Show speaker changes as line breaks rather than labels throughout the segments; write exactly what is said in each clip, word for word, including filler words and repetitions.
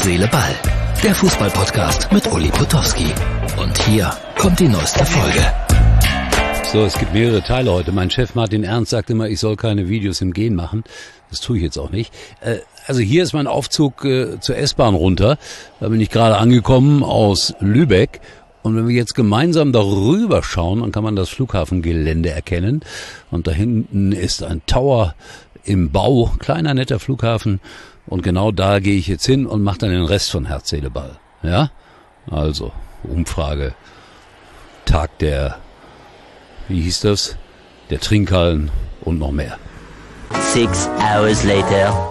Seele, Ball. Der Fußball-Podcast mit Uli Potowski. Und hier kommt die neueste Folge.
So, es gibt mehrere Teile heute. Mein Chef Martin Ernst sagt immer, ich soll keine Videos im Gehen machen. Das tue ich jetzt auch nicht. Äh, also hier ist mein Aufzug äh, zur S-Bahn runter. Da bin ich gerade angekommen aus Lübeck. Und wenn wir jetzt gemeinsam darüber schauen, dann kann man das Flughafengelände erkennen. Und da hinten ist ein Tower im Bau, kleiner netter Flughafen. Und genau da gehe ich jetzt hin und mache dann den Rest von Herz, Seele, Ball. Ja? Also, Umfrage, Tag der, wie hieß das? Der Trinkhallen und noch mehr.
Six hours later.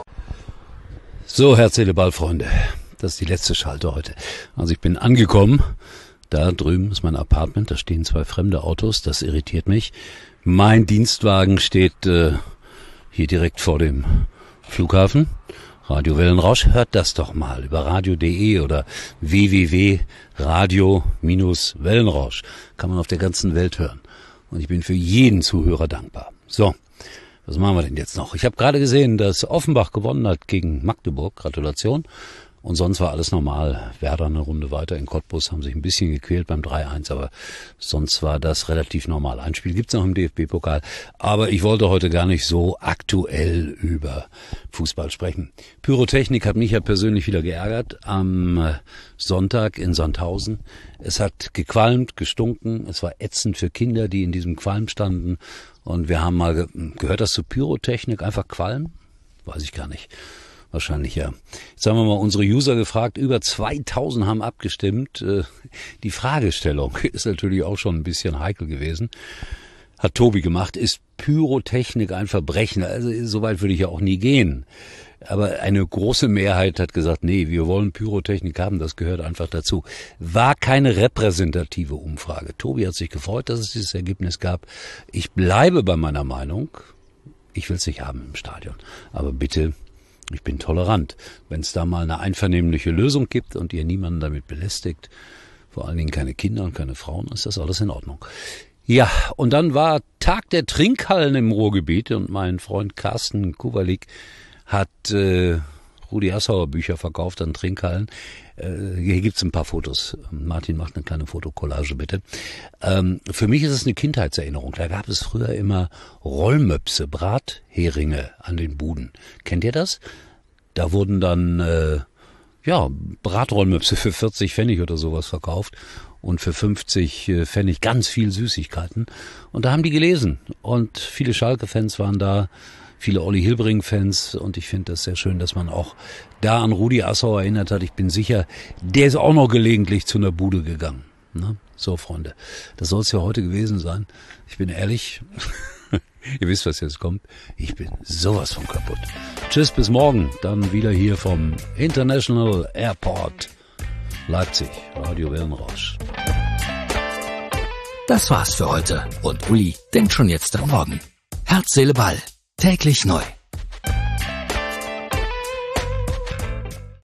So, Herz, Seele, Ball, Freunde. Das ist die letzte Schalte heute. Also ich bin angekommen. Da drüben ist mein Apartment. Da stehen zwei fremde Autos. Das irritiert mich. Mein Dienstwagen steht äh, hier direkt vor dem Flughafen. Radio Wellenrausch, hört das doch mal über radio punkt de oder w w w punkt radio Bindestrich wellenrausch. Kann man auf der ganzen Welt hören. Und ich bin für jeden Zuhörer dankbar. So, was machen wir denn jetzt noch? Ich habe gerade gesehen, dass Offenbach gewonnen hat gegen Magdeburg. Gratulation. Und sonst war alles normal. Werder eine Runde weiter in Cottbus, haben sich ein bisschen gequält beim drei eins, aber sonst war das relativ normal. Ein Spiel gibt's noch im D F B-Pokal, aber ich wollte heute gar nicht so aktuell über Fußball sprechen. Pyrotechnik hat mich ja persönlich wieder geärgert am Sonntag in Sandhausen. Es hat gequalmt, gestunken, es war ätzend für Kinder, die in diesem Qualm standen. Und wir haben mal ge- gehört, das zu Pyrotechnik einfach Qualm? Weiß ich gar nicht. Wahrscheinlich ja. Jetzt haben wir mal unsere User gefragt, über zweitausend haben abgestimmt. Die Fragestellung ist natürlich auch schon ein bisschen heikel gewesen. Hat Tobi gemacht, ist Pyrotechnik ein Verbrechen? Also so weit würde ich ja auch nie gehen. Aber eine große Mehrheit hat gesagt, nee, wir wollen Pyrotechnik haben, das gehört einfach dazu. War keine repräsentative Umfrage. Tobi hat sich gefreut, dass es dieses Ergebnis gab. Ich bleibe bei meiner Meinung. Ich will es nicht haben im Stadion. Aber bitte, ich bin tolerant. Wenn es da mal eine einvernehmliche Lösung gibt und ihr niemanden damit belästigt, vor allen Dingen keine Kinder und keine Frauen, ist das alles in Ordnung. Ja, und dann war Tag der Trinkhallen im Ruhrgebiet und mein Freund Carsten Kuwalik hat äh, Rudi Assauer Bücher verkauft an Trinkhallen. Äh, hier gibt's ein paar Fotos. Martin macht eine kleine Fotokollage, bitte. Ähm, für mich ist es eine Kindheitserinnerung. Da gab es früher immer Rollmöpse, Bratheringe an den Buden. Kennt ihr das? Da wurden dann äh, ja Bratrollmöpse für vierzig Pfennig oder sowas verkauft und für fünfzig Pfennig ganz viel Süßigkeiten. Und da haben die gelesen. Und viele Schalke-Fans waren da, viele Olli Hilbring-Fans, und ich finde das sehr schön, dass man auch da an Rudi Assauer erinnert hat. Ich bin sicher, der ist auch noch gelegentlich zu einer Bude gegangen. Ne? So, Freunde, das soll es ja heute gewesen sein. Ich bin ehrlich, ihr wisst, was jetzt kommt. Ich bin sowas von kaputt. Tschüss, bis morgen. Dann wieder hier vom International Airport Leipzig, Radio Wellenrausch.
Das war's für heute. Und Uli denkt schon jetzt am Morgen. Herz, Seele, Ball. Täglich neu.